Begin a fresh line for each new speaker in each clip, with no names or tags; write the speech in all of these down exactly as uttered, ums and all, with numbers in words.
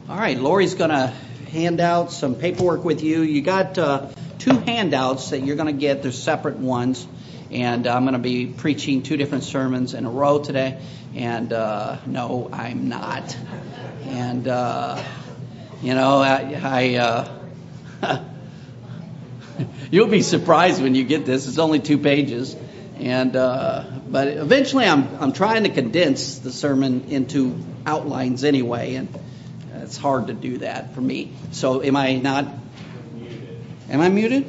All right, Lori's going to hand out some paperwork with you. You got uh, two handouts that you're going to get. They're separate ones. And I'm going to be preaching two different sermons in a row today. And uh, no, I'm not. And, uh, you know, I... I uh, you'll be surprised when you get this. It's only two pages. And uh, but eventually I'm I'm trying to condense the sermon into outlines anyway. And it's hard to do that for me. So am I not? Am I muted?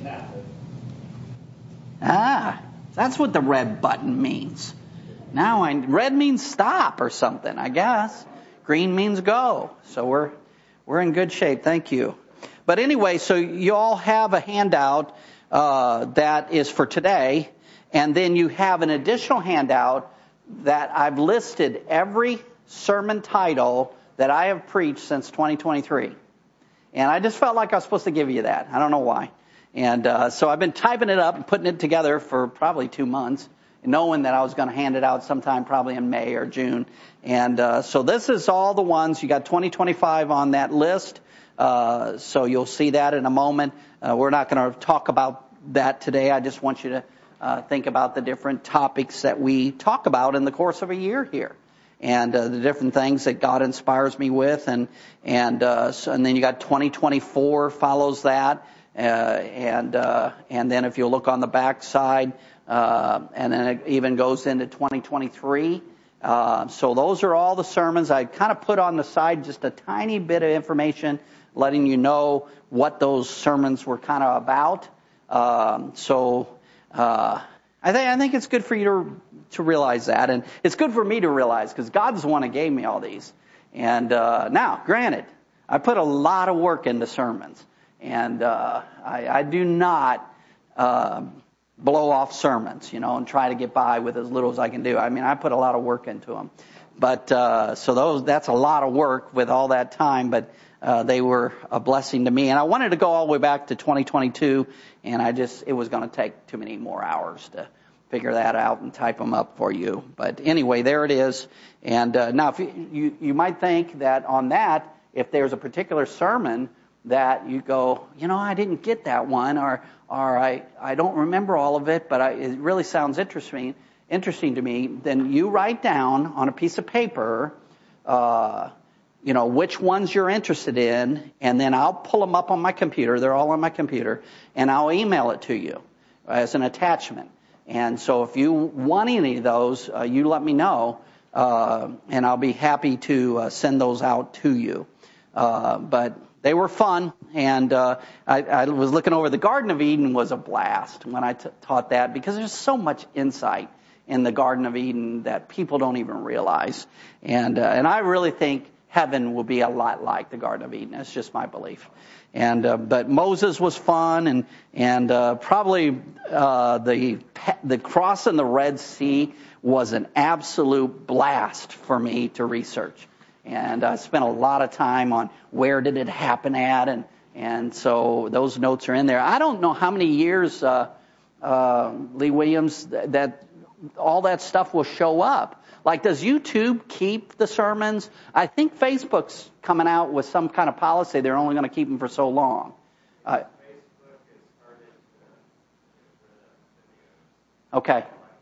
Ah, that's what the red button means. Now I red means stop or something, I guess. Green means go. So we're we're in good shape. Thank you. But anyway, so you all have a handout uh, that is for today, and then you have an additional handout that I've listed every sermon title that I have preached since twenty twenty-three. And I just felt like I was supposed to give you that. I don't know why. And uh, so I've been typing it up and putting it together for probably two months, knowing that I was going to hand it out sometime probably in May or June. And uh, so this is all the ones. You got twenty twenty-five on that list. Uh, so you'll see that in a moment. Uh, we're not going to talk about that today. I just want you to uh, think about the different topics that we talk about in the course of a year here, and uh, the different things that God inspires me with, and and uh, so, and then you got twenty twenty-four follows that, uh, and uh, and then if you look on the back side, uh, and then it even goes into twenty twenty-three. Uh, so those are all the sermons. I kind of put on the side just a tiny bit of information, letting you know what those sermons were kind of about. Um, so uh, I think I think it's good for you to to realize that, and it's good for me to realize because God's the one that gave me all these. And uh, now, granted, I put a lot of work into sermons, and uh, I, I do not uh, blow off sermons, you know, and try to get by with as little as I can do. I mean, I put a lot of work into them, but uh, so those that's a lot of work with all that time, but. Uh, they were a blessing to me. And I wanted to go all the way back to twenty twenty-two, and I just, it was going to take too many more hours to figure that out and type them up for you. But anyway, there it is. And uh, now, if you, you, you might think that on that, if there's a particular sermon that you go, you know, I didn't get that one, or or I, I don't remember all of it, but I, it really sounds interesting, interesting to me, then you write down on a piece of paper, uh, you know, which ones you're interested in, and then I'll pull them up on my computer. They're all on my computer, and I'll email it to you as an attachment. And so if you want any of those, uh, you let me know, uh, and I'll be happy to uh, send those out to you. Uh, but they were fun, and uh, I, I was looking over the Garden of Eden was a blast when I t- taught that, because there's so much insight in the Garden of Eden that people don't even realize. And uh, and I really think heaven will be a lot like the Garden of Eden. That's just my belief. And uh, but Moses was fun, and and uh, probably uh, the the crossing the Red Sea was an absolute blast for me to research. And I spent a lot of time on where did it happen at, and and so those notes are in there. I don't know how many years uh, uh, Lee Williams that, that all that stuff will show up. Like, does YouTube keep the sermons? I think Facebook's coming out with some kind of policy. They're only going to keep them for so long. Uh, okay.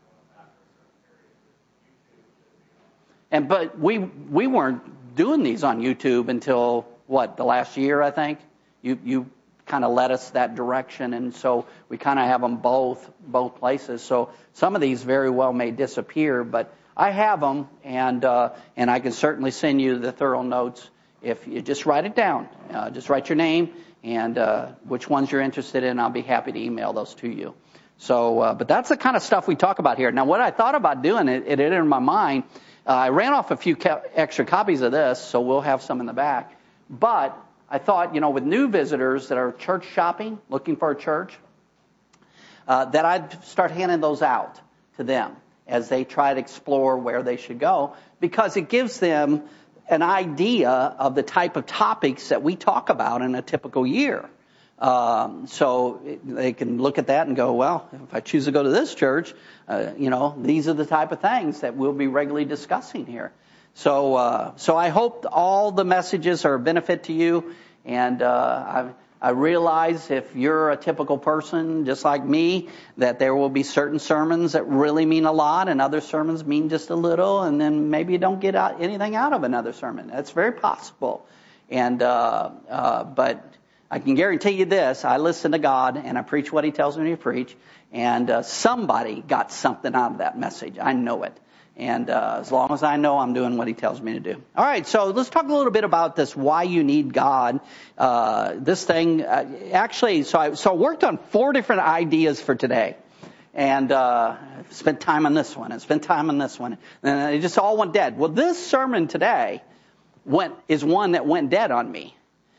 And but we we weren't doing these on YouTube until what, the last year, I think. You you kind of led us that direction, and so we kind of have them both both places. So some of these very well may disappear, but I have them, and uh, and I can certainly send you the thorough notes if you just write it down. Uh, just write your name and uh, which ones you're interested in. I'll be happy to email those to you. So, uh, but that's the kind of stuff we talk about here. Now, what I thought about doing, it, it entered my mind. Uh, I ran off a few ca- extra copies of this, so we'll have some in the back. But I thought, you know, with new visitors that are church shopping, looking for a church, uh, that I'd start handing those out to them as they try to explore where they should go, because it gives them an idea of the type of topics that we talk about in a typical year. Um, so they can look at that and go, well, if I choose to go to this church, uh, you know, these are the type of things that we'll be regularly discussing here. So, uh, so I hope all the messages are a benefit to you. And uh, I, I realize if you're a typical person, just like me, that there will be certain sermons that really mean a lot, and other sermons mean just a little, and then maybe you don't get out anything out of another sermon. That's very possible. And uh, uh, but I can guarantee you this: I listen to God, and I preach what He tells me to preach, and uh, somebody got something out of that message. I know it. And uh, as long as I know, I'm doing what He tells me to do. All right, so let's talk a little bit about this, why you need God. Uh, this thing, uh, actually, so I, so I worked on four different ideas for today. And uh, spent time on this one, and spent time on this one. And it just all went dead. Well, this sermon today went is one that went dead on me.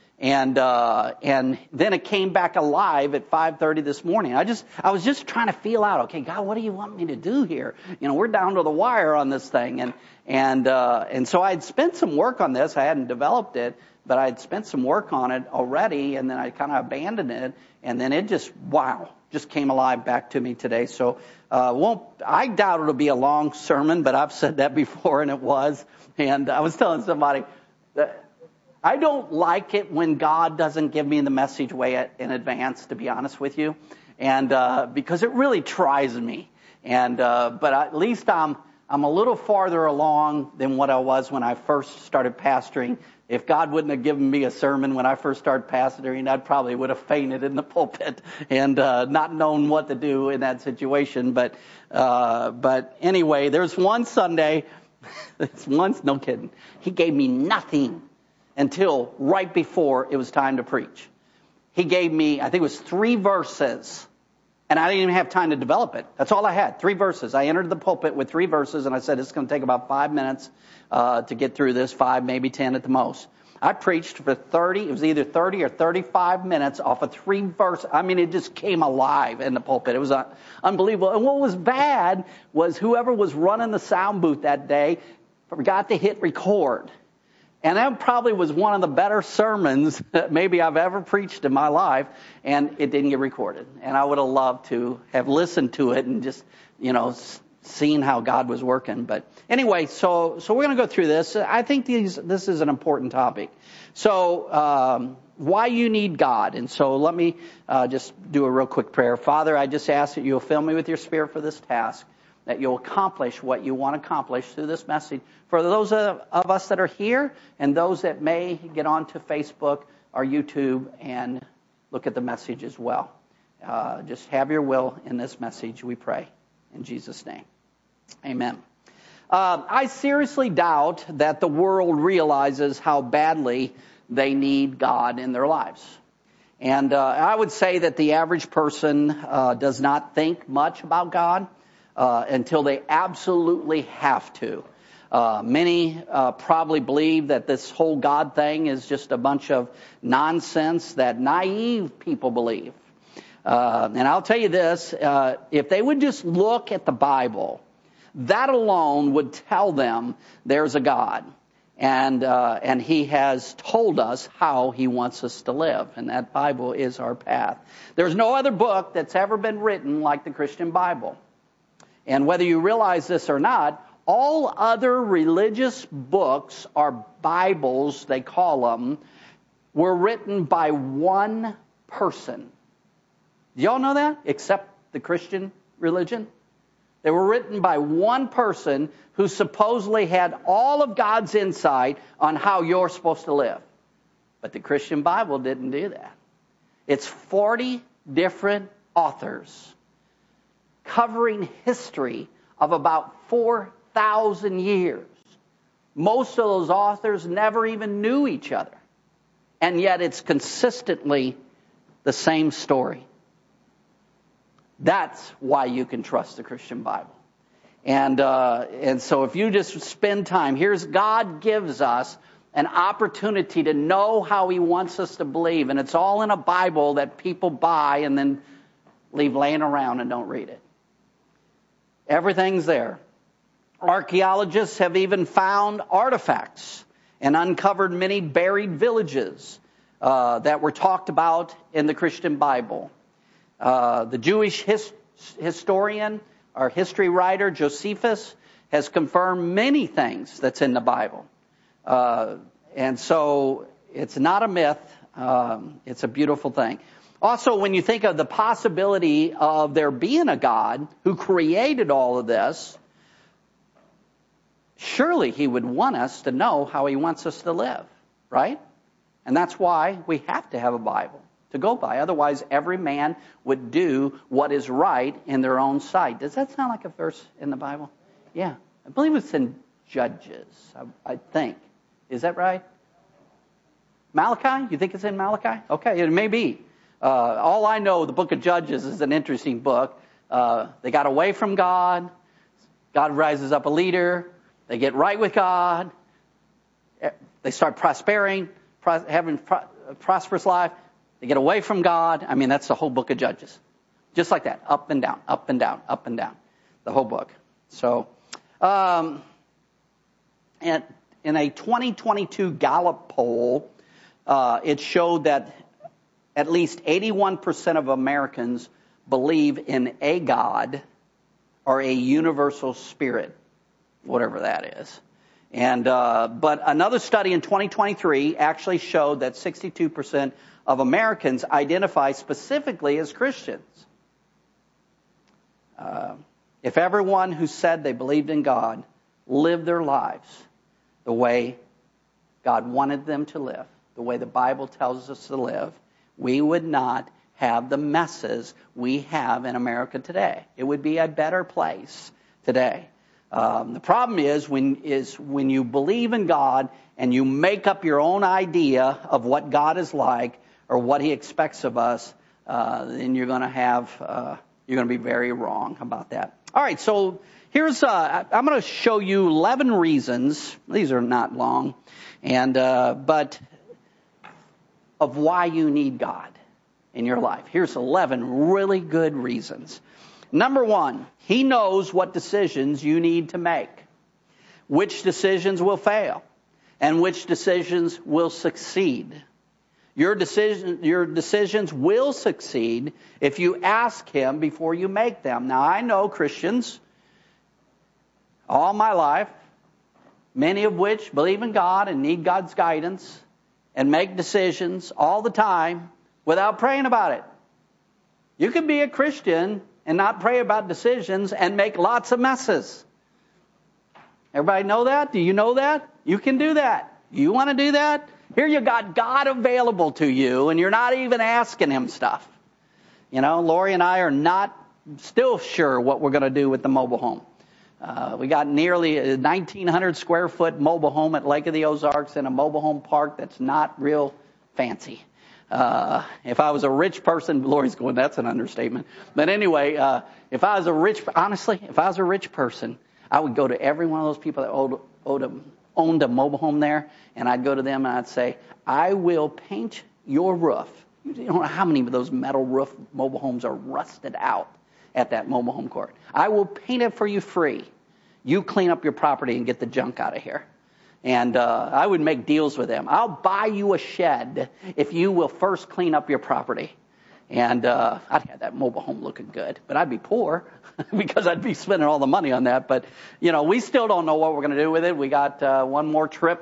And uh, and then it came back alive at five thirty this morning. I just I was just trying to feel out, okay, God, what do you want me to do here? You know, we're down to the wire on this thing, and and uh, and so I'd spent some work on this. I hadn't developed it, but I'd spent some work on it already, and then I kind of abandoned it, and then it just wow, just came alive back to me today. So uh, won't I doubt it'll be a long sermon, but I've said that before, and it was. And I was telling somebody that I don't like it when God doesn't give me the message way in advance, to be honest with you, and uh, because it really tries me. And uh, but at least I'm I'm a little farther along than what I was when I first started pastoring. If God wouldn't have given me a sermon when I first started pastoring, I probably would have fainted in the pulpit and uh, not known what to do in that situation. But uh, but anyway, there's one Sunday, it's once no kidding, He gave me nothing until right before it was time to preach. He gave me, I think it was three verses, and I didn't even have time to develop it. That's all I had, three verses. I entered the pulpit with three verses, and I said, it's going to take about five minutes uh, to get through this, five, maybe ten at the most. I preached for thirty, it was either thirty or thirty-five minutes off of three verses. I mean, it just came alive in the pulpit. It was uh, unbelievable. And what was bad was whoever was running the sound booth that day forgot to hit record. And that probably was one of the better sermons that maybe I've ever preached in my life, and it didn't get recorded. And I would have loved to have listened to it and just, you know, seen how God was working. But anyway, so so we're going to go through this. I think these this is an important topic. So um, why you need God. And so let me uh, just do a real quick prayer. Father, I just ask that you'll fill me with your Spirit for this task, that you'll accomplish what you want to accomplish through this message. For those of, of us that are here and those that may get onto Facebook or YouTube and look at the message as well. Uh, just have your will in this message, we pray. In Jesus' name. Amen. Uh, I seriously doubt that the world realizes how badly they need God in their lives. And uh, I would say that the average person uh, does not think much about God uh, until they absolutely have to. Uh, many uh, probably believe that this whole God thing is just a bunch of nonsense that naive people believe. Uh, and I'll tell you this, uh, if they would just look at the Bible, that alone would tell them there's a God. And uh, and He has told us how He wants us to live. And that Bible is our path. There's no other book that's ever been written like the Christian Bible. And whether you realize this or not, all other religious books or Bibles, they call them, were written by one person. Do y'all know that? Except the Christian religion? They were written by one person who supposedly had all of God's insight on how you're supposed to live. But the Christian Bible didn't do that. It's forty different authors covering history of about four thousand years. Most of those authors never even knew each other. And yet it's consistently the same story. That's why you can trust the Christian Bible. And uh, and so if you just spend time, here's God gives us an opportunity to know how He wants us to believe. And it's all in a Bible that people buy and then leave laying around and don't read it. Everything's there. Archaeologists have even found artifacts and uncovered many buried villages uh, that were talked about in the Christian Bible. Uh, the Jewish his, historian or history writer Josephus has confirmed many things that's in the Bible. Uh, and so it's not a myth. Um, it's a beautiful thing. Also, when you think of the possibility of there being a God who created all of this, surely he would want us to know how he wants us to live, right? And that's why we have to have a Bible to go by. Otherwise, every man would do what is right in their own sight. Does that sound like a verse in the Bible? Yeah. I believe it's in Judges, I, I think. Is that right? Malachi? You think it's in Malachi? Okay, it may be. Uh, all I know, the book of Judges is an interesting book. Uh, they got away from God. God rises up a leader. They get right with God. They start prospering, pros- having pro- a prosperous life. They get away from God. I mean, that's the whole book of Judges. Just like that. Up and down, up and down, up and down. The whole book. So, um, and in a twenty twenty-two Gallup poll, uh, it showed that at least eighty-one percent of Americans believe in a God or a universal spirit, whatever that is. And uh, but another study in twenty twenty-three actually showed that sixty-two percent of Americans identify specifically as Christians. Uh, if everyone who said they believed in God lived their lives the way God wanted them to live, the way the Bible tells us to live, we would not have the messes we have in America today. It would be a better place today. Um, the problem is when is when you believe in God and you make up your own idea of what God is like or what He expects of us, uh, then you're going to have uh, you're going to be very wrong about that. All right, so here's uh, I'm going to show you eleven reasons. These are not long, and uh, but of why you need God in your life. Here's eleven really good reasons. Number one, He knows what decisions you need to make, which decisions will fail, and which decisions will succeed. Your decision, your decisions will succeed if you ask Him before you make them. Now, I know Christians all my life, many of which believe in God and need God's guidance and make decisions all the time without praying about it. You can be a Christian and not pray about decisions and make lots of messes. Everybody know that? Do you know that? You can do that. You want to do that? Here you got God available to you and you're not even asking Him stuff. You know, Lori and I are not still sure what we're going to do with the mobile home. Uh, we got nearly a nineteen hundred square foot mobile home at Lake of the Ozarks in a mobile home park that's not real fancy. Uh, if I was a rich person, Lori's going, that's an understatement. But anyway, uh, if I was a rich, honestly, if I was a rich person, I would go to every one of those people that owned, owned, a, owned a mobile home there, and I'd go to them and I'd say, I will paint your roof. You don't know how many of those metal roof mobile homes are rusted out at that mobile home court. I will paint it for you free. You clean up your property and get the junk out of here. And uh, I would make deals with them. I'll buy you a shed if you will first clean up your property. And uh, I'd have that mobile home looking good. But I'd be poor because I'd be spending all the money on that. But, you know, we still don't know what we're going to do with it. We got uh, one more trip,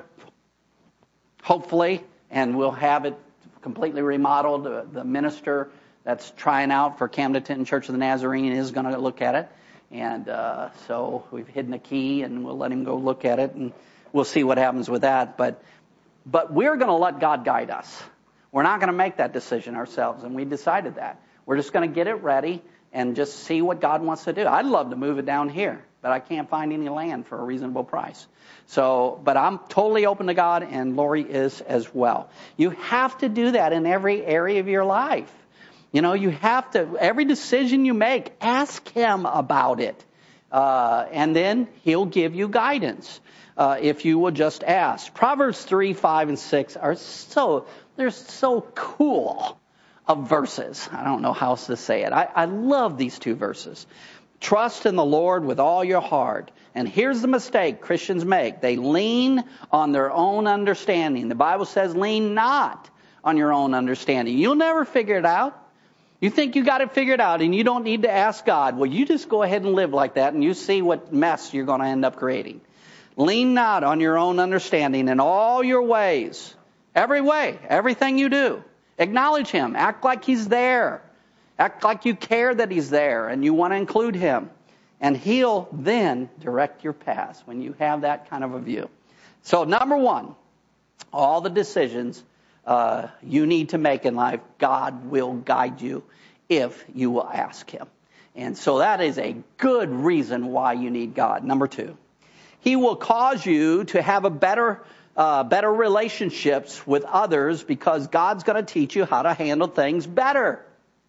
hopefully, and we'll have it completely remodeled. The, the minister that's trying out for Camden Church of the Nazarene is going to look at it. And uh, so we've hidden a key, and we'll let him go look at it. And we'll see what happens with that, but but we're going to let God guide us. We're not going to make that decision ourselves, and we decided that. We're just going to get it ready and just see what God wants to do. I'd love to move it down here, but I can't find any land for a reasonable price. So, but I'm totally open to God, and Lori is as well. You have to do that in every area of your life. You know, you have to, every decision you make, ask Him about it, uh, and then He'll give you guidance. Uh, if you will just ask. Proverbs three, five, and six are so, they're so cool of verses. I don't know how else to say it. I, I love these two verses. Trust in the Lord with all your heart. And here's the mistake Christians make. They lean on their own understanding. The Bible says lean not on your own understanding. You'll never figure it out. You think you got it figured out and you don't need to ask God. Well, you just go ahead and live like that and you see what mess you're going to end up creating. Lean not on your own understanding in all your ways. Every way, everything you do. Acknowledge him. Act like he's there. Act like you care that he's there and you want to include him. And he'll then direct your paths when you have that kind of a view. So number one, all the decisions uh, you need to make in life, God will guide you if you will ask him. And so that is a good reason why you need God. Number two, he will cause you to have a better uh, better relationships with others because God's going to teach you how to handle things better.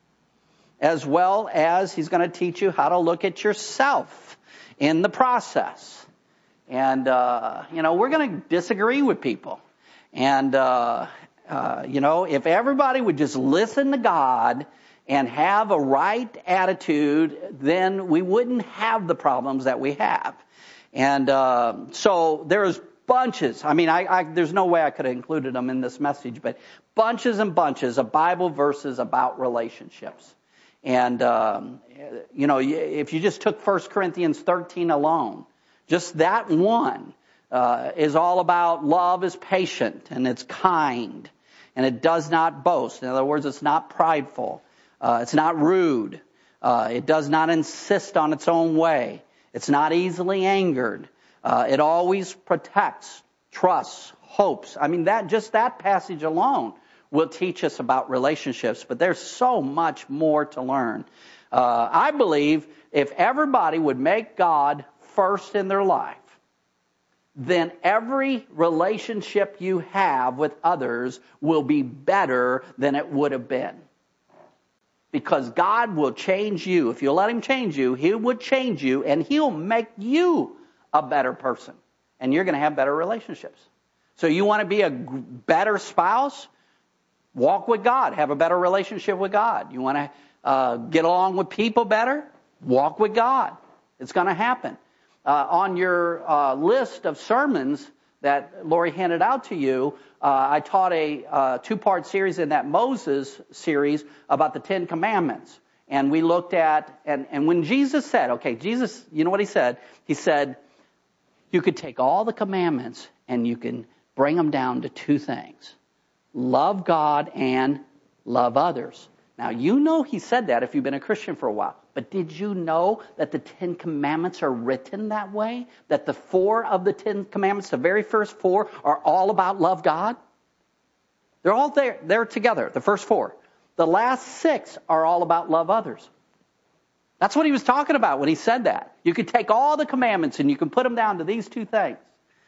As well as he's going to teach you how to look at yourself in the process. And, uh, you know, we're going to disagree with people. And, uh, uh, you know, if everybody would just listen to God and have a right attitude, then we wouldn't have the problems that we have. And uh, so there's bunches. I mean, I, I, there's no way I could have included them in this message, but bunches and bunches of Bible verses about relationships. And, um, you know, if you just took First Corinthians thirteen alone, just that one uh, is all about love is patient and it's kind and it does not boast. In other words, it's not prideful. Uh, it's not rude. Uh, it does not insist on its own way. It's not easily angered. Uh, it always protects, trusts, hopes. I mean, that just that passage alone will teach us about relationships, but there's so much more to learn. Uh, I believe if everybody would make God first in their life, then every relationship you have with others will be better than it would have been. Because God will change you. If you'll let him change you, he would change you, and he'll make you a better person. And you're going to have better relationships. So you want to be a better spouse? Walk with God. Have a better relationship with God. You want to uh, get along with people better? Walk with God. It's going to happen. Uh, on your uh, list of sermons that Lori handed out to you, uh, I taught a uh, two-part series in that Moses series about the Ten Commandments. And we looked at, and, and when Jesus said, okay, Jesus, you know what he said? He said, you could take all the commandments and you can bring them down to two things. Love God and love others. Now, you know he said that if you've been a Christian for a while. But did you know that the Ten Commandments are written that way? That the four of the Ten Commandments, the very first four, are all about love God? They're all there. They're together, the first four. The last six are all about love others. That's what he was talking about when he said that. You could take all the commandments and you can put them down to these two things.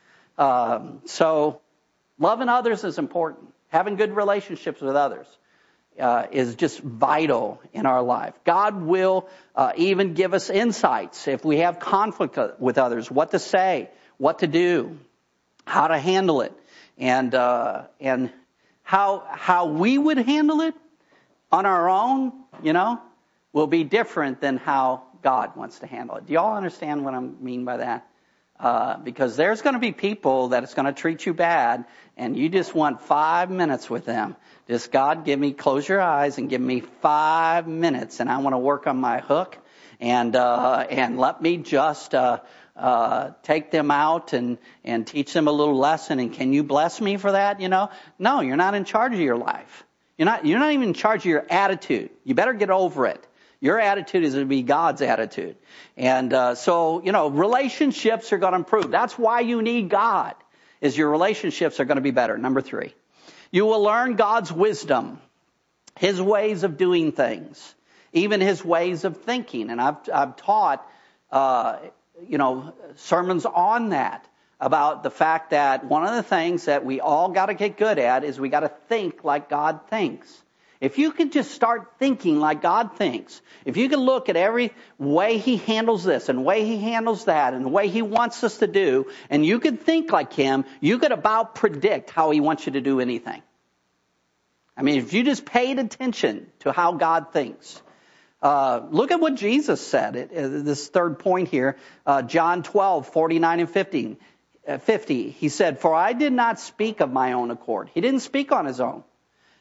Um, so, loving others is important. Having good relationships with others uh, is just vital in our life. God will uh, even give us insights if we have conflict with others, what to say, what to do, how to handle it, and uh, and how how we would handle it on our own, you know, will be different than how God wants to handle it. Do y'all understand what I mean by that? Uh, because there's going to be people that it's going to treat you bad, and you just want five minutes with them. Just, God, give me, close your eyes and give me five minutes, and I want to work on my hook, and uh, and let me just uh, uh, take them out and, and teach them a little lesson, and can you bless me for that, you know? No, you're not in charge of your life. You're not, you're not even in charge of your attitude. You better get over it. Your attitude is to be God's attitude. And uh, so, you know, relationships are going to improve. That's why you need God, is your relationships are going to be better. Number three, you will learn God's wisdom, his ways of doing things, even his ways of thinking. And I've, I've taught, uh, you know, sermons on that, about the fact that one of the things that we all got to get good at is we got to think like God thinks. If you could just start thinking like God thinks, if you could look at every way he handles this and way he handles that and the way he wants us to do, and you could think like him, you could about predict how he wants you to do anything. I mean, if you just paid attention to how God thinks. Uh, look at what Jesus said, it, uh, this third point here, uh, John twelve, forty-nine and fifty, uh, fifty. He said, for I did not speak of my own accord. He didn't speak on his own.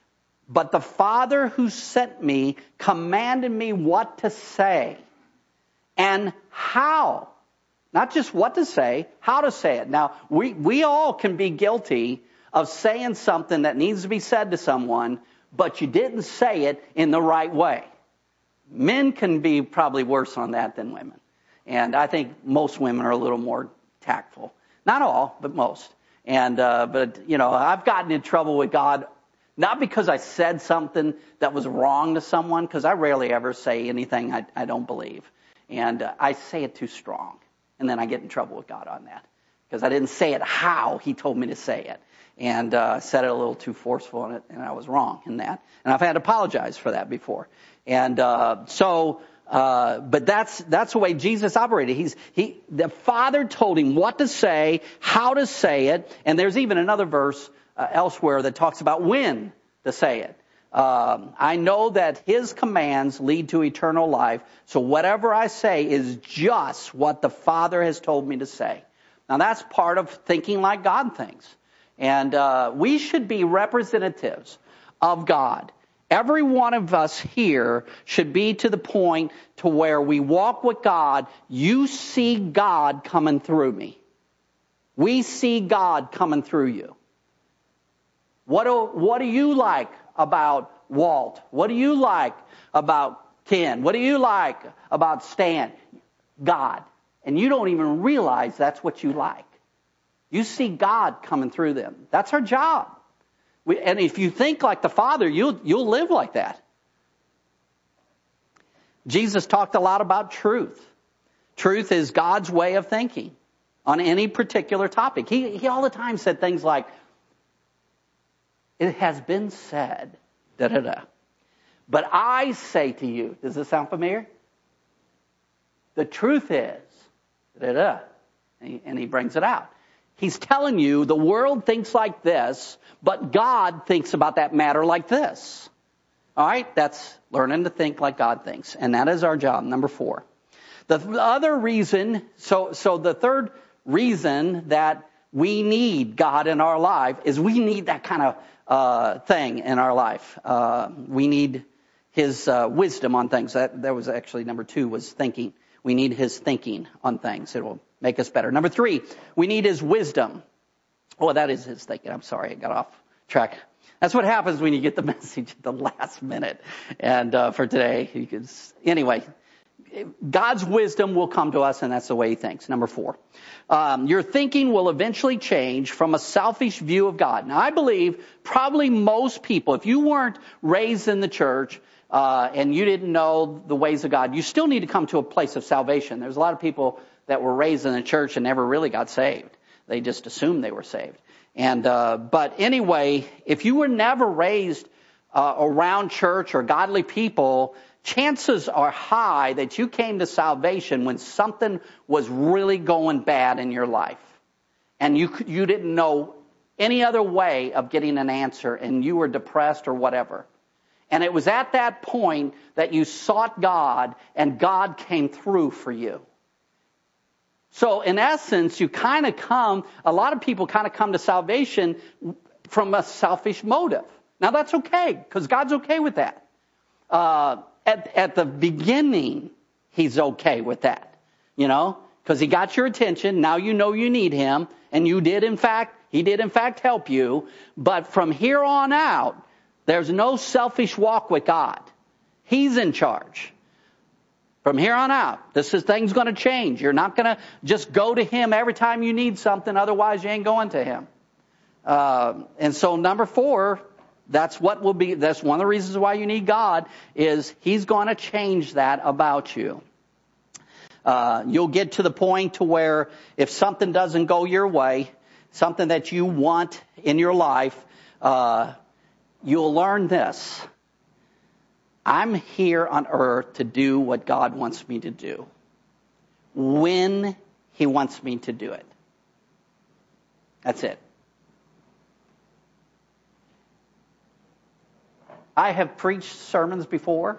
but the Father who sent me commanded me what to say and how. Not just what to say, how to say it. Now, we, we all can be guilty of saying something that needs to be said to someone, but you didn't say it in the right way. Men can be probably worse on that than women. And I think most women are a little more tactful. Not all, but most. And, uh, but, you know, I've gotten in trouble with God, not because I said something that was wrong to someone, because I rarely ever say anything I, I don't believe. And uh, I say it too strong. And then I get in trouble with God on that. Because I didn't say it how He told me to say it. And uh, said it a little too forceful, and, it, and I was wrong in that. And I've had to apologize for that before. And uh, so, uh, but that's that's the way Jesus operated. He's he the Father told him what to say, how to say it, and there's even another verse uh, elsewhere that talks about when to say it. Um, I know that His commands lead to eternal life, so whatever I say is just what the Father has told me to say. Now that's part of thinking like God thinks. And uh, we should be representatives of God. Every one of us here should be to the point to where we walk with God. You see God coming through me. We see God coming through you. What do, what do you like about Walt? What do you like about Ken? What do you like about Stan? God. And you don't even realize that's what you like. You see God coming through them. That's our job. We, and if you think like the Father, you'll, you'll live like that. Jesus talked a lot about truth. Truth is God's way of thinking on any particular topic. He, he all the time said things like, it has been said, da-da-da. But I say to you, does this sound familiar? The truth is, da-da-da. And he, and he brings it out. He's telling you the world thinks like this, but God thinks about that matter like this. All right? That's learning to think like God thinks. And that is our job, number four. The other reason, so, so the third reason that we need God in our life is we need that kind of uh, thing in our life. Uh, we need His uh, wisdom on things. That, that was actually number two, was thinking. We need His thinking on things. It will make us better. Number three, we need His wisdom. Oh, that is His thinking. I'm sorry, I got off track. That's what happens when you get the message at the last minute. And uh, for today, you can, anyway, God's wisdom will come to us, and that's the way He thinks. Number four, um, your thinking will eventually change from a selfish view of God. Now, I believe probably most people, if you weren't raised in the church, Uh, and you didn't know the ways of God, you still need to come to a place of salvation. There's a lot of people that were raised in the church and never really got saved. They just assumed they were saved. And uh, but anyway, if you were never raised uh, around church or godly people, chances are high that you came to salvation when something was really going bad in your life, and you you didn't know any other way of getting an answer, and you were depressed or whatever. And it was at that point that you sought God, and God came through for you. So in essence, you kind of come, a lot of people kind of come to salvation from a selfish motive. Now that's okay, because God's okay with that. Uh, at, at the beginning, He's okay with that, you know, because He got your attention. Now you know you need Him, and you did in fact, He did in fact help you. But from here on out, there's no selfish walk with God. He's in charge. From here on out, this is things going to change. You're not going to just go to Him every time you need something. Otherwise, you ain't going to Him. Uh, and so number four, that's what will be, that's one of the reasons why you need God, is He's going to change that about you. Uh, you'll get to the point to where if something doesn't go your way, something that you want in your life, uh, you'll learn this. I'm here on earth to do what God wants me to do, when He wants me to do it. That's it. I have preached sermons before,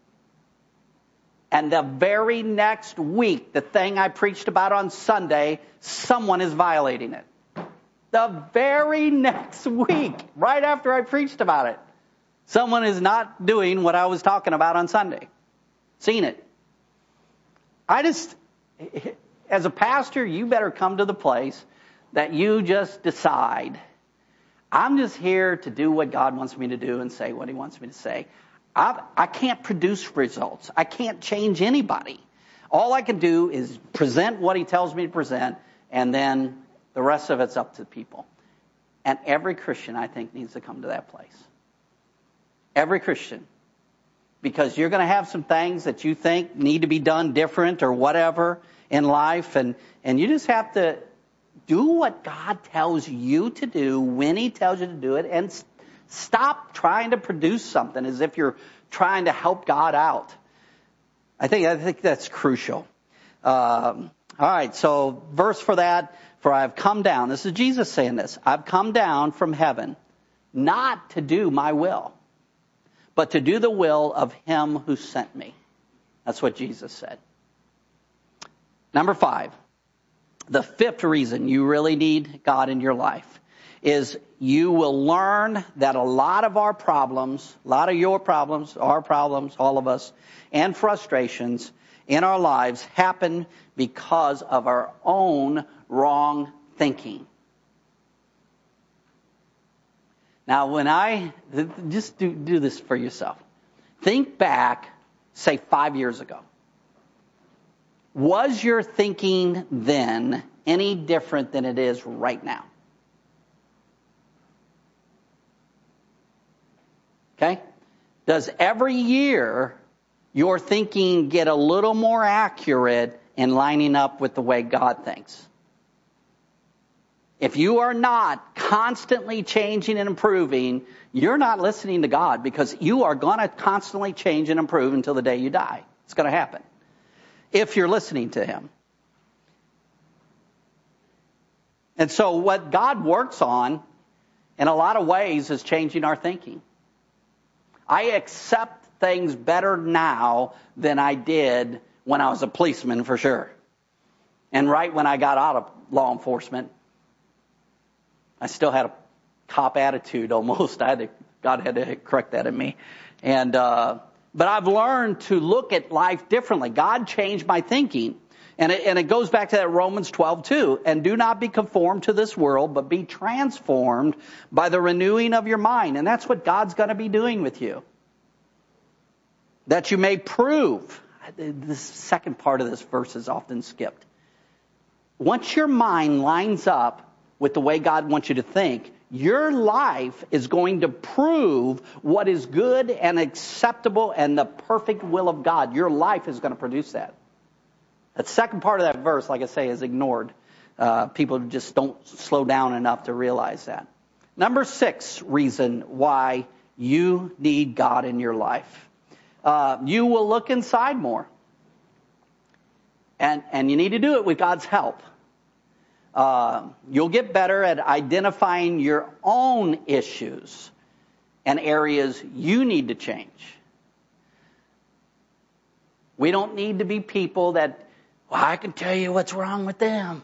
and the very next week, the thing I preached about on Sunday, someone is violating it. The very next week, right after I preached about it. Someone is not doing what I was talking about on Sunday. Seen it. I just, as a pastor, you better come to the place that you just decide, I'm just here to do what God wants me to do and say what he wants me to say. I, I can't produce results. I can't change anybody. All I can do is present what he tells me to present, and then the rest of it's up to people. And every Christian, I think, needs to come to that place. Every Christian. Because you're going to have some things that you think need to be done different or whatever in life, and, and you just have to do what God tells you to do when he tells you to do it, and st- stop trying to produce something as if you're trying to help God out. I think I think that's crucial. Um, all right, so verse for that, for I've come down. This is Jesus saying this. I've come down from heaven, not to do my will, but to do the will of him who sent me. That's what Jesus said. Number five, the fifth reason you really need God in your life is you will learn that a lot of our problems, a lot of your problems, our problems, all of us, and frustrations in our lives happen because of our own wrong thinking. Now, when I, just do, do this for yourself. Think back, say five years ago. Was your thinking then any different than it is right now? Okay? Does every year your thinking get a little more accurate in lining up with the way God thinks? If you are not constantly changing and improving, you're not listening to God, because you are going to constantly change and improve until the day you die. It's going to happen if you're listening to him. And so what God works on in a lot of ways is changing our thinking. I accept things better now than I did when I was a policeman, for sure. And right when I got out of law enforcement, I still had a cop attitude almost. I had to, God had to correct that in me. And, uh, but I've learned to look at life differently. God changed my thinking. And it, and it goes back to that Romans twelve two. And do not be conformed to this world, but be transformed by the renewing of your mind. And that's what God's going to be doing with you. That you may prove. This second part of this verse is often skipped. Once your mind lines up with the way God wants you to think, your life is going to prove what is good and acceptable and the perfect will of God. Your life is going to produce that. That second part of that verse, like I say, is ignored. Uh, people just don't slow down enough to realize that. Number six reason why you need God in your life. Uh, you will look inside more. And, and you need to do it with God's help. Uh, you'll get better at identifying your own issues and areas you need to change. We don't need to be people that, well, I can tell you what's wrong with them.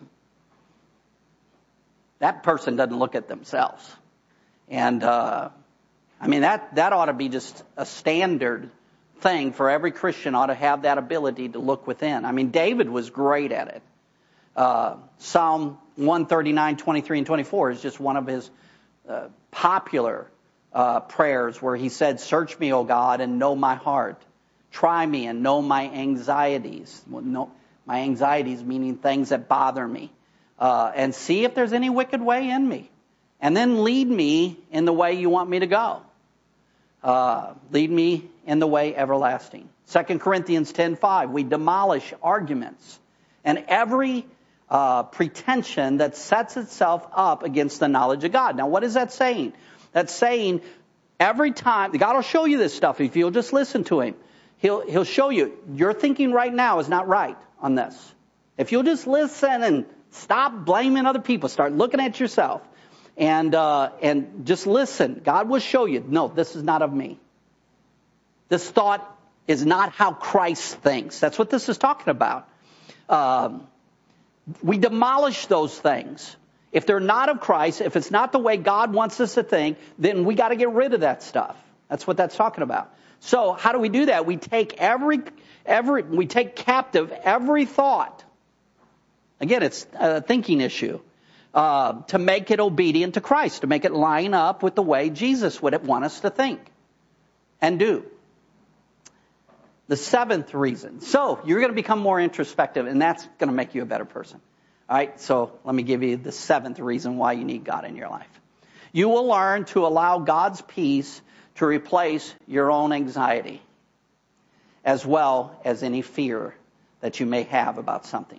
That person doesn't look at themselves. And, uh, I mean, that, that ought to be just a standard thing for every Christian, ought to have that ability to look within. I mean, David was great at it. Uh, Psalm one thirty-nine, twenty-three, and twenty-four is just one of his uh, popular uh, prayers where he said, search me, O God, and know my heart. Try me and know my anxieties. Well, no, my anxieties meaning things that bother me. Uh, and see if there's any wicked way in me. And then lead me in the way you want me to go. Uh, lead me in the way everlasting. Second Corinthians ten five, we demolish arguments and every uh, pretension that sets itself up against the knowledge of God. Now, what is that saying? That's saying every time, God will show you this stuff if you'll just listen to him. He'll, he'll show you, your thinking right now is not right on this. If you'll just listen and stop blaming other people, start looking at yourself, and uh, and just listen, God will show you, no, this is not of me. This thought is not how Christ thinks. That's what this is talking about. Um, we demolish those things. If they're not of Christ, if it's not the way God wants us to think, then we got to get rid of that stuff. That's what that's talking about. So how do we do that? We take every, every, we take captive every thought. Again, it's a thinking issue. Uh, to make it obedient to Christ, to make it line up with the way Jesus would want us to think and do. The seventh reason. So you're going to become more introspective, and that's going to make you a better person. All right, so let me give you the seventh reason why you need God in your life. You will learn to allow God's peace to replace your own anxiety, as well as any fear that you may have about something.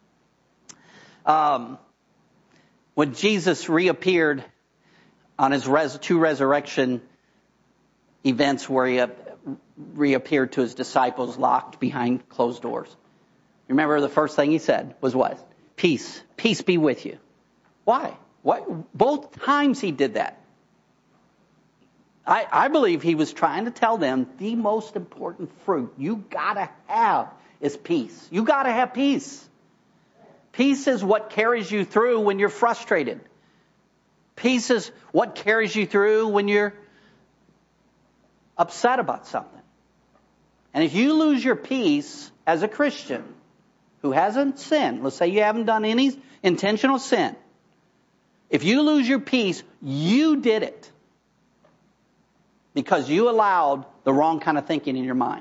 Um, when Jesus reappeared on his res- two resurrection events where he uh, reappeared to his disciples locked behind closed doors. Remember the first thing he said was what? Peace. Peace be with you. Why? Why? Both times he did that. I, I believe he was trying to tell them the most important fruit you gotta have is peace. You gotta have peace. Peace is what carries you through when you're frustrated. Peace is what carries you through when you're upset about something. And if you lose your peace as a Christian who hasn't sinned, let's say you haven't done any intentional sin, if you lose your peace, you did it because you allowed the wrong kind of thinking in your mind.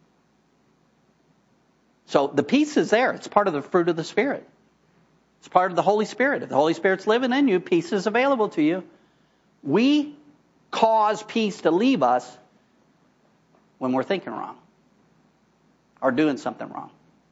So the peace is there. It's part of the fruit of the Spirit. It's part of the Holy Spirit. If the Holy Spirit's living in you, peace is available to you. We cause peace to leave us when we're thinking wrong or doing something wrong.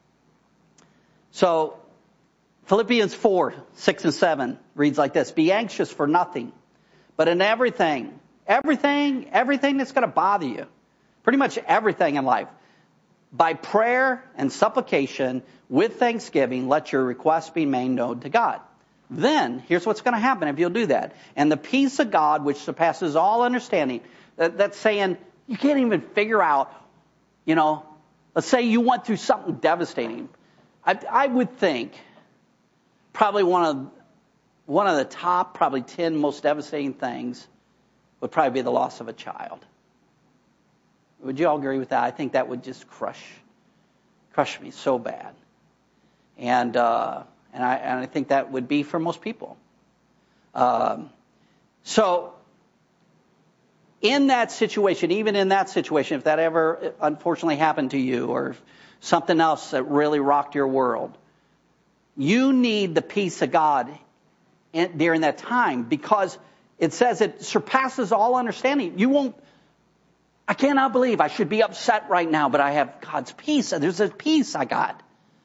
So Philippians four, six and seven reads like this. Be anxious for nothing, but in everything, everything, everything that's going to bother you, pretty much everything in life, by prayer and supplication with thanksgiving, let your requests be made known to God. Then, here's what's going to happen if you'll do that. And the peace of God, which surpasses all understanding, that, that's saying you can't even figure out, you know, let's say you went through something devastating. I, I would think probably one of one of the top, probably ten most devastating things would probably be the loss of a child. Would you all agree with that? I think that would just crush, crush me so bad, and uh, and I and I think that would be for most people. Um, so, in that situation, even in that situation, if that ever unfortunately happened to you, or something else that really rocked your world, you need the peace of God in, during that time, because it says it surpasses all understanding. You won't. I cannot believe I should be upset right now, but I have God's peace. There's a peace I got.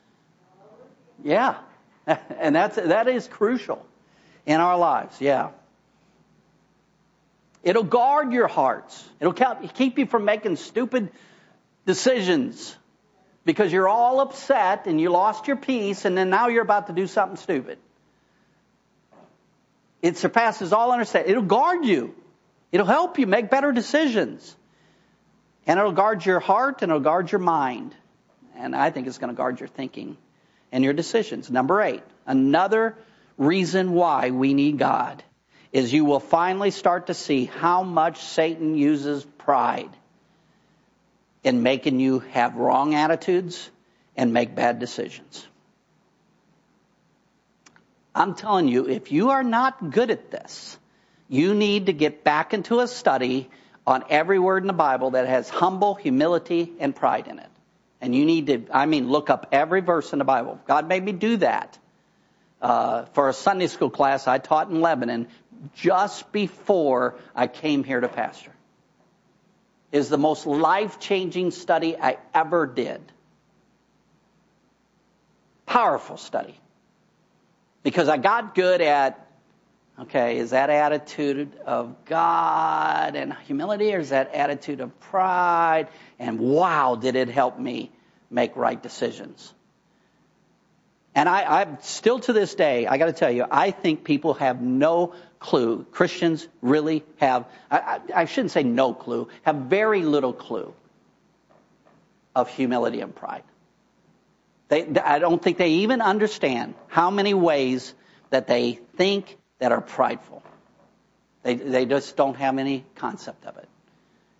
Yeah. And that's, that is crucial in our lives. Yeah. It'll guard your hearts. It'll keep you from making stupid decisions because you're all upset and you lost your peace and then now you're about to do something stupid. It surpasses all understanding. It'll guard you. It'll help you make better decisions. And it'll guard your heart and it'll guard your mind. And I think it's going to guard your thinking and your decisions. Number eight, another reason why we need God is you will finally start to see how much Satan uses pride in making you have wrong attitudes and make bad decisions. I'm telling you, if you are not good at this, you need to get back into a study on every word in the Bible that has humble, humility, and pride in it. And you need to, I mean, look up every verse in the Bible. God made me do that. Uh, for a Sunday school class I taught in Lebanon just before I came here to pastor. It is the most life-changing study I ever did. Powerful study. Because I got good at, okay, is that attitude of God and humility, or is that attitude of pride? And wow, did it help me make right decisions. And I, I still to this day, I got to tell you, I think people have no clue. Christians really have, I, I, I shouldn't say no clue, have very little clue of humility and pride. They, I don't think they even understand how many ways that they think that are prideful. They, they just don't have any concept of it.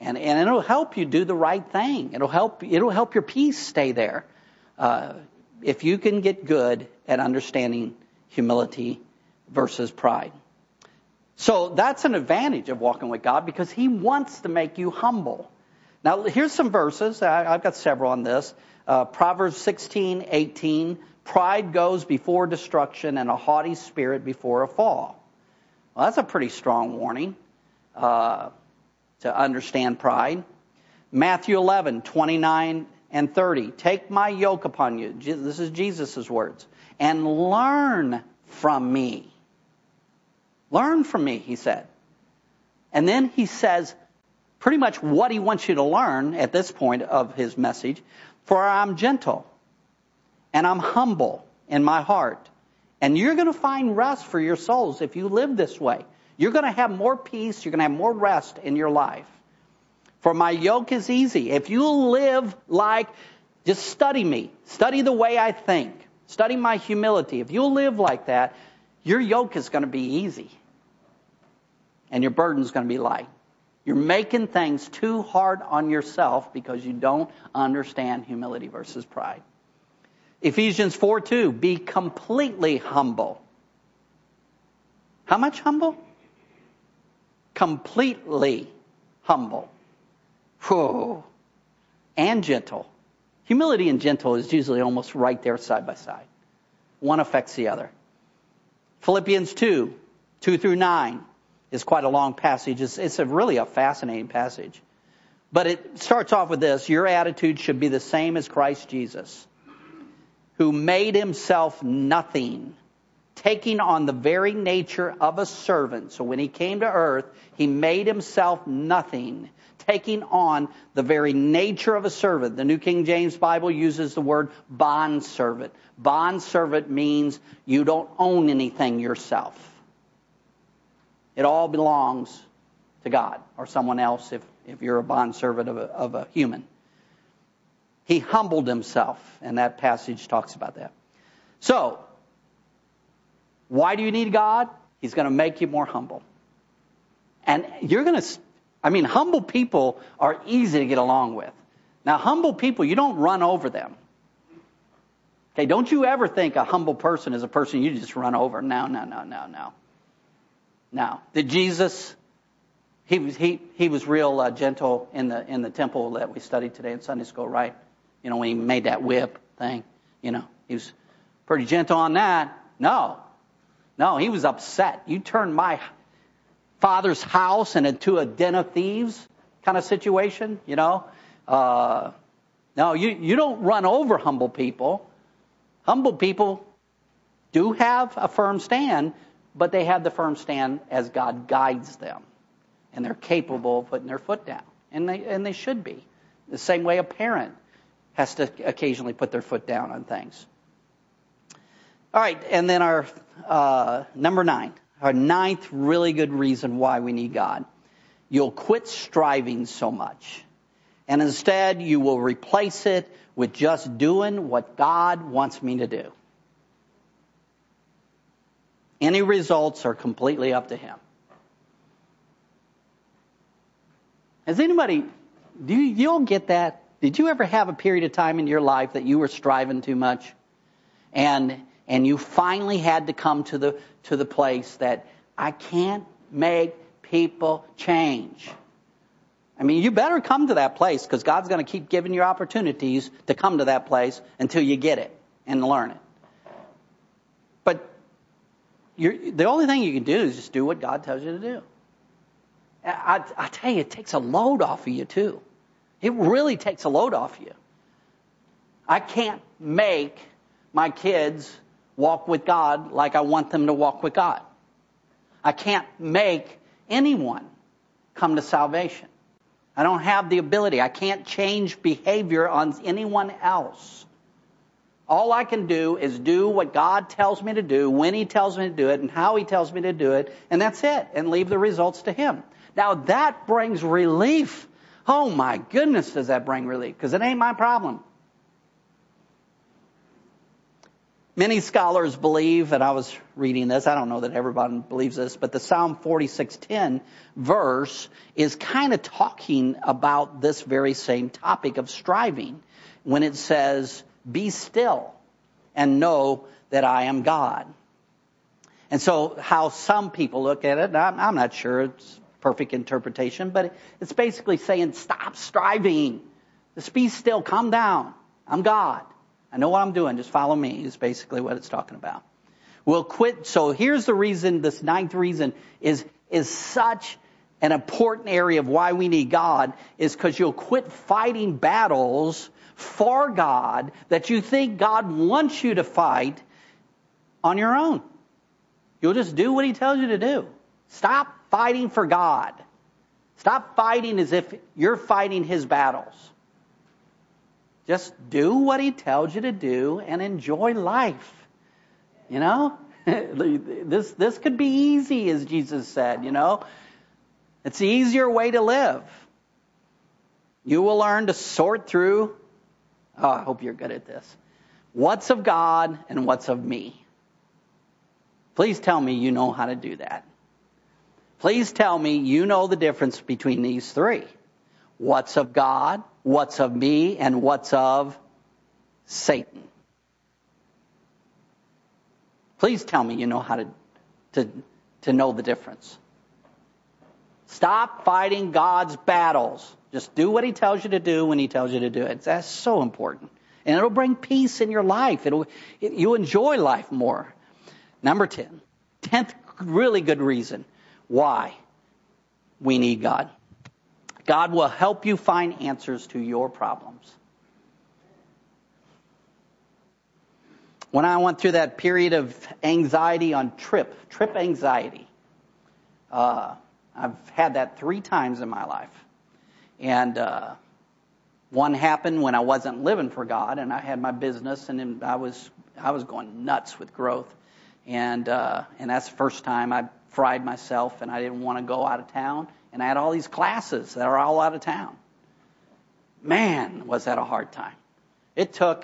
And, and it'll help you do the right thing. It'll help, it'll help your peace stay there. Uh, if you can get good at understanding humility versus pride. So that's an advantage of walking with God because he wants to make you humble. Now, here's some verses. I, I've got several on this. Uh, Proverbs sixteen eighteen. Pride goes before destruction and a haughty spirit before a fall. Well, that's a pretty strong warning uh, to understand pride. Matthew eleven twenty-nine and thirty. Take my yoke upon you. This is Jesus' words. And learn from me. Learn from me, he said. And then he says pretty much what he wants you to learn at this point of his message. For I'm gentle and I'm humble in my heart. And you're going to find rest for your souls if you live this way. You're going to have more peace. You're going to have more rest in your life. For my yoke is easy. If you live like, just study me. Study the way I think. Study my humility. If you live like that, your yoke is going to be easy. And your burden is going to be light. You're making things too hard on yourself because you don't understand humility versus pride. Ephesians four two, be completely humble. How much humble? Completely humble. Whoa. And gentle. Humility and gentle is usually almost right there side by side. One affects the other. Philippians two, two through nine is quite a long passage. It's, it's a really a fascinating passage. But it starts off with this. Your attitude should be the same as Christ Jesus, who made himself nothing, taking on the very nature of a servant. So when he came to earth, he made himself nothing, taking on the very nature of a servant. The New King James Bible uses the word bondservant. Bondservant means you don't own anything yourself. It all belongs to God or someone else if, if you're a bondservant of a, of a human. He humbled himself, and that passage talks about that. So, why do you need God? He's going to make you more humble. And you're going to, I mean, humble people are easy to get along with. Now, humble people, you don't run over them. Okay, don't you ever think a humble person is a person you just run over. No, no, no, no, no. No. Did Jesus, he was, he, he was real uh, gentle in the, in the temple that we studied today in Sunday school, right? You know, when he made that whip thing, you know, he was pretty gentle on that. No. No, he was upset. You turned my father's house into a den of thieves kind of situation, you know. Uh, no, you, you don't run over humble people. Humble people do have a firm stand, but they have the firm stand as God guides them. And they're capable of putting their foot down. And they, and they should be. The same way a parent has to occasionally put their foot down on things. All right, and then our uh, number nine, our ninth really good reason why we need God. You'll quit striving so much. And instead, you will replace it with just doing what God wants me to do. Any results are completely up to him. Has anybody, do you, you all get that? Did you ever have a period of time in your life that you were striving too much? And and you finally had to come to the to the place that I can't make people change. I mean, you better come to that place because God's going to keep giving you opportunities to come to that place until you get it and learn it. But you're, the only thing you can do is just do what God tells you to do. I, I tell you, it takes a load off of you too. It really takes a load off you. I can't make my kids walk with God like I want them to walk with God. I can't make anyone come to salvation. I don't have the ability. I can't change behavior on anyone else. All I can do is do what God tells me to do, when he tells me to do it, and how he tells me to do it, and that's it, and leave the results to him. Now that brings relief. Oh my goodness, does that bring relief? Because it ain't my problem. Many scholars believe, and I was reading this, I don't know that everybody believes this, but the Psalm forty-six ten verse is kind of talking about this very same topic of striving when it says, be still and know that I am God. And so how some people look at it, I'm, I'm not sure it's perfect interpretation, but it's basically saying, stop striving. Just be still, calm down. I'm God. I know what I'm doing. Just follow me is basically what it's talking about. We'll quit. So here's the reason, this ninth reason is, is such an important area of why we need God is because you'll quit fighting battles for God that you think God wants you to fight on your own. You'll just do what he tells you to do. Stop fighting for God. Stop fighting as if you're fighting his battles. Just do what he tells you to do and enjoy life. You know? this this could be easy, as Jesus said, you know? It's the easier way to live. You will learn to sort through, oh, I hope you're good at this, what's of God and what's of me. Please tell me you know how to do that. Please tell me you know the difference between these three. What's of God, what's of me, and what's of Satan. Please tell me you know how to, to, to know the difference. Stop fighting God's battles. Just do what he tells you to do when he tells you to do it. That's so important. And it'll bring peace in your life. It'll, it, you'll enjoy life more. Number ten. Tenth really good reason why we need God. God will help you find answers to your problems. When I went through that period of anxiety on trip, trip anxiety, uh, I've had that three times in my life. And uh, one happened when I wasn't living for God, and I had my business, and I was I was going nuts with growth. And uh, and that's the first time I fried myself, and I didn't want to go out of town. And I had all these classes that are all out of town. Man, was that a hard time. It took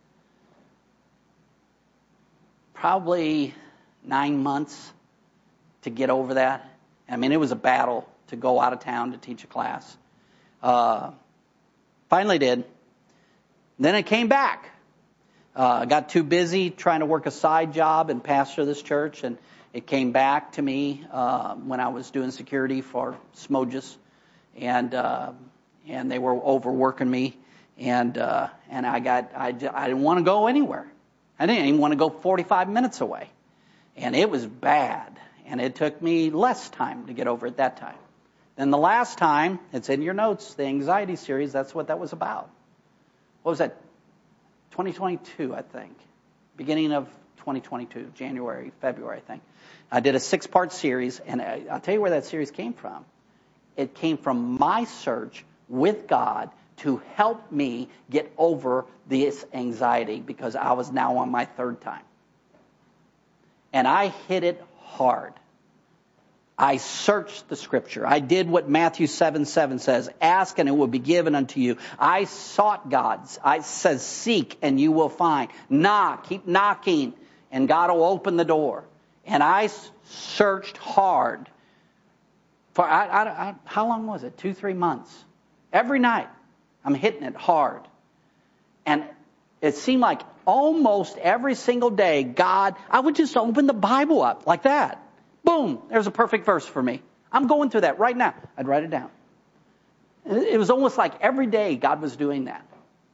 probably nine months to get over that. I mean, it was a battle to go out of town to teach a class. Uh, finally did. Then it came back. Uh, I got too busy trying to work a side job and pastor this church, and it came back to me uh, when I was doing security for Smogis, and uh, and they were overworking me, and uh, and I got I, I didn't want to go anywhere. I didn't even want to go forty-five minutes away, and it was bad, and it took me less time to get over it that time. Then the last time, it's in your notes, the anxiety series. That's what that was about. What was that? twenty twenty-two, I think, beginning of twenty twenty-two, January, February, I think. I did a six-part series, and I, I'll tell you where that series came from. It came from my search with God to help me get over this anxiety because I was now on my third time. And I hit it hard. I searched the scripture. I did what Matthew seven seven says, ask and it will be given unto you. I sought God. I says seek and you will find. Knock, keep knocking and God will open the door. And I searched hard for, I, I, I, how long was it? Two, three months. Every night I'm hitting it hard. And it seemed like almost every single day, God, I would just open the Bible up like that. Boom, there's a perfect verse for me. I'm going through that right now. I'd write it down. It was almost like every day God was doing that.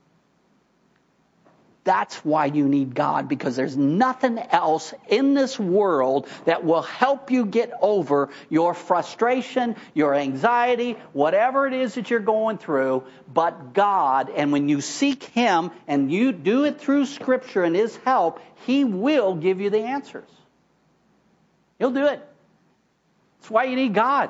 That's why you need God, because there's nothing else in this world that will help you get over your frustration, your anxiety, whatever it is that you're going through, but God. And when you seek Him and you do it through Scripture and His help, He will give you the answers. He'll do it. That's why you need God.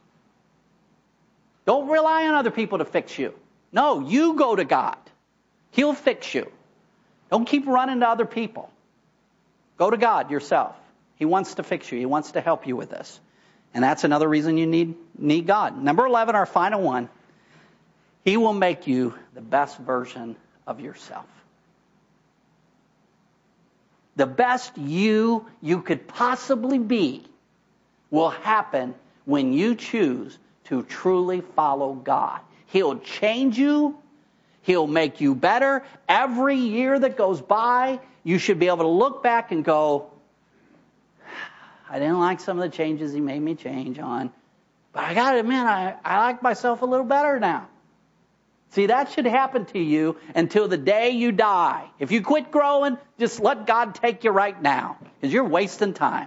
Don't rely on other people to fix you. No, you go to God. He'll fix you. Don't keep running to other people. Go to God yourself. He wants to fix you. He wants to help you with this. And that's another reason you need, need God. Number eleven, our final one. He will make you the best version of yourself. The best you you could possibly be will happen when you choose to truly follow God. He'll change you. He'll make you better. Every year that goes by, you should be able to look back and go, I didn't like some of the changes he made me change on, but I got to admit, I, I like myself a little better now. See, that should happen to you until the day you die. If you quit growing, just let God take you right now, because you're wasting time.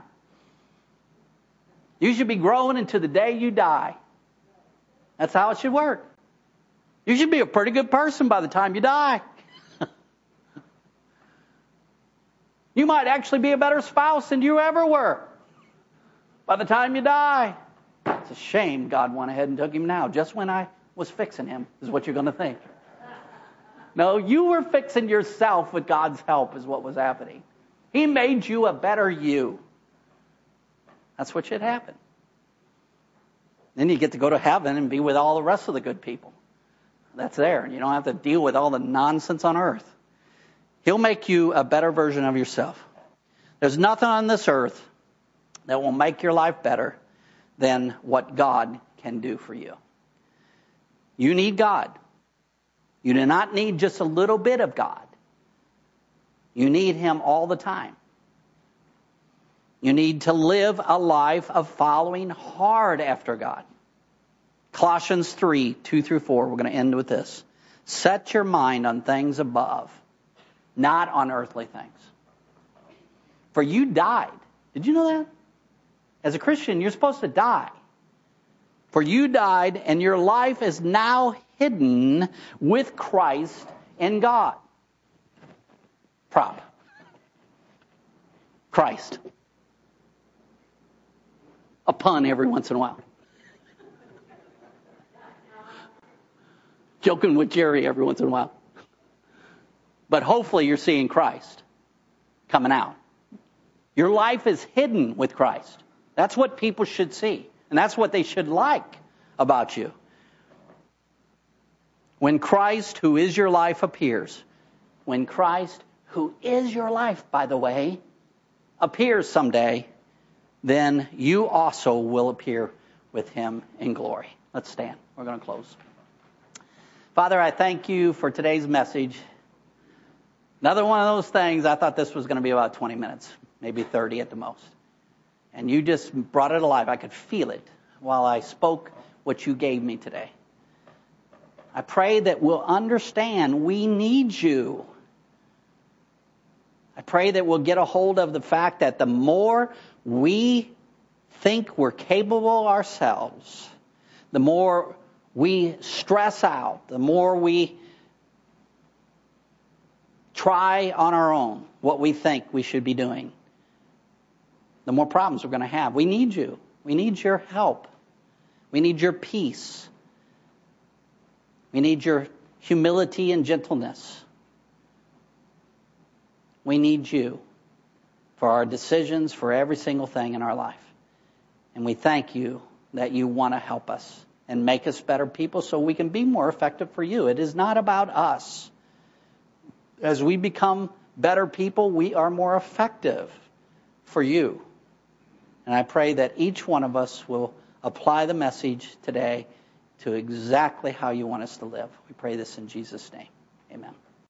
You should be growing until the day you die. That's how it should work. You should be a pretty good person by the time you die. You might actually be a better spouse than you ever were by the time you die. It's a shame God went ahead and took him now, just when I was fixing him, is what you're going to think. No, you were fixing yourself with God's help is what was happening. He made you a better you. That's what should happen. Then you get to go to heaven and be with all the rest of the good people. That's there. You don't have to deal with all the nonsense on earth. He'll make you a better version of yourself. There's nothing on this earth that will make your life better than what God can do for you. You need God. You do not need just a little bit of God. You need Him all the time. You need to live a life of following hard after God. Colossians three, two through four, we're going to end with this. Set your mind on things above, not on earthly things. For you died. Did you know that? As a Christian, you're supposed to die. For you died, and your life is now hidden with Christ in God. Prop. Christ. A pun every once in a while. Joking with Jerry every once in a while. But hopefully you're seeing Christ coming out. Your life is hidden with Christ. That's what people should see. And that's what they should like about you. When Christ, who is your life, appears, when Christ, who is your life, by the way, appears someday, then you also will appear with Him in glory. Let's stand. We're going to close. Father, I thank you for today's message. Another one of those things, I thought this was going to be about twenty minutes, maybe thirty at the most. And you just brought it alive. I could feel it while I spoke what you gave me today. I pray that we'll understand we need you. I pray that we'll get a hold of the fact that the more we think we're capable ourselves, the more we stress out, the more we try on our own what we think we should be doing, the more problems we're going to have. We need you. We need your help. We need your peace. We need your humility and gentleness. We need you for our decisions, for every single thing in our life. And we thank you that you want to help us and make us better people so we can be more effective for you. It is not about us. As we become better people, we are more effective for you. And I pray that each one of us will apply the message today to exactly how you want us to live. We pray this in Jesus' name. Amen.